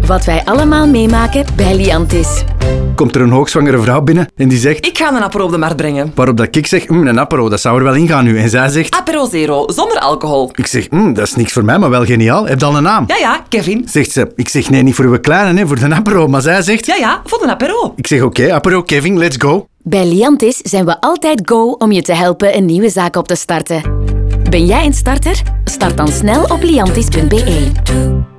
Wat wij allemaal meemaken bij Liantis. Komt er een hoogzwangere vrouw binnen en die zegt... Ik ga een apero op de markt brengen. Waarop dat ik zeg, een apero, dat zou er wel ingaan nu. En zij zegt... Apero Zero, zonder alcohol. Ik zeg, dat is niks voor mij, maar wel geniaal. Heb je al een naam? Ja, Kevin. Zegt ze. Ik zeg, nee, niet voor uw kleine, hè, voor de apero. Maar zij zegt... Ja, voor een apero. Ik zeg, oké, apero, Kevin, let's go. Bij Liantis zijn we altijd go om je te helpen een nieuwe zaak op te starten. Ben jij een starter? Start dan snel op liantis.be.